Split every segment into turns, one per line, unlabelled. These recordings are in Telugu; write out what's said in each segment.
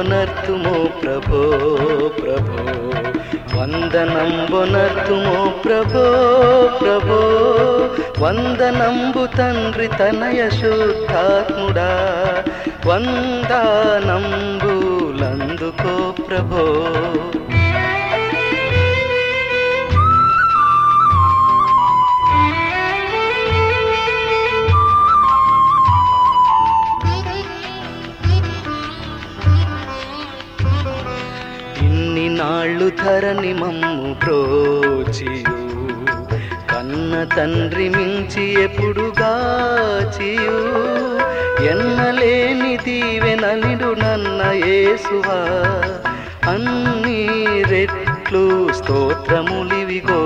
వందనంబునర్తుమో ప్రభో ప్రభో, వందనంబునర్తుమో ప్రభో ప్రభో, వందనంబు తండ్రి తనయ శుద్ధాత్ముడా, వందనంబులందుకో ప్రభో. నాళ్ళు ధరణి మమ్ము బ్రోచియు, కన్న తండ్రి మించి ఎప్పుడు గాచియు, ఎన్నలేని దీవెననిడు నన్న యేసువా, అన్ని రెట్లు స్తోత్రములివిగో.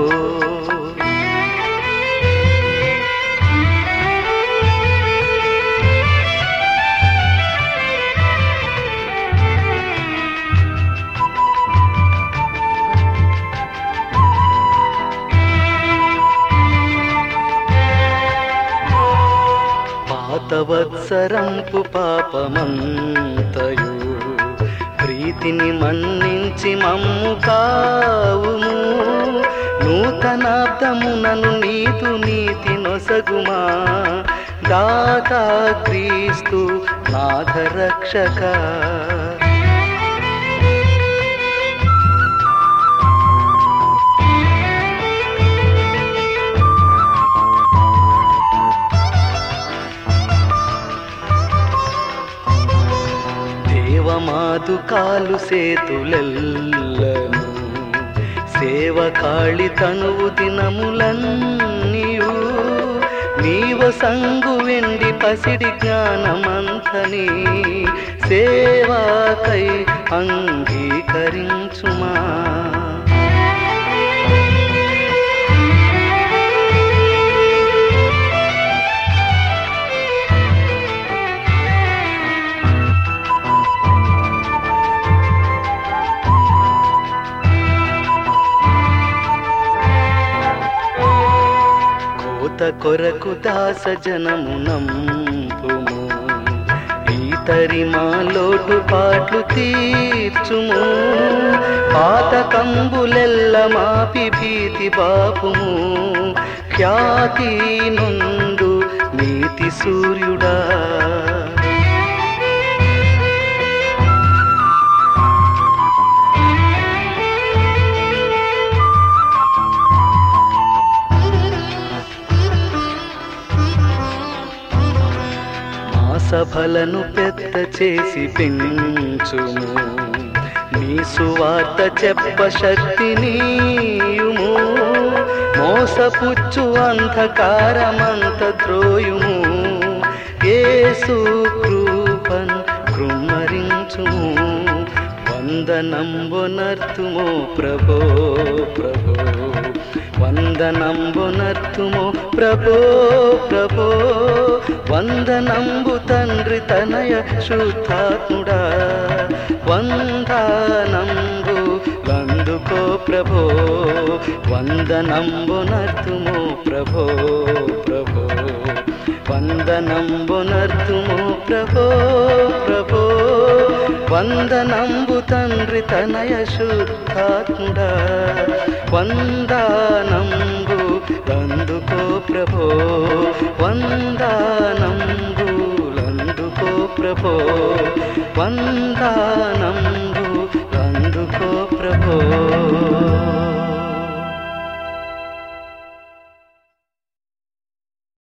పాతవత్సరంపు పాపమంతయు ప్రీతిని మన్నించి మమ్ము కావుము, నూతనాబ్దమునను నీతు నీతి నొసగుమా, దాతా క్రీస్తు నాథరక్షక. దేవమాదు కాలు సేతులెల్లను, సేవకాళి తనువు దినములన్నీయు, నీవ సంగు వెండి పసిడి జ్ఞానమంతని, సేవాకై అంగీకరించుమా. కొరకు దాస జనమునంపుము, ఈతరి మా లోటు పాట్లు తీర్చుము, పాత కంబులెల్ల మాపి భీతి బాపుము, ఖ్యాతి నుండు నీతి సూర్యుడా. సభలను పెద్ద చేసి పెంచుము, నీ సువార్త చెప్ప శక్తినీయుము, మోసపుచ్చు అంధకారమంత ద్రోయుము, యేసు కృపన్ కృమ్మరించుము, వందనంబునర్తుమో ప్రభో ప్రభో, వందనంబునర్తుమో ప్రభో ప్రభో, వందనంబు తండ్రి తనయ శుద్ధాత్ముడా, వందనంబులందుకో ప్రభో, వందనంబునర్తుమో ప్రభో ప్రభో, వందనంబునర్తుమో ప్రభో ప్రభో, వందనంబు తండ్రి తనయ శుద్ధాత్ముడా, వందనంబులందుకో ప్రభో, వందనంబులందుకో ప్రభో, వందనంబులందుకో ప్రభో.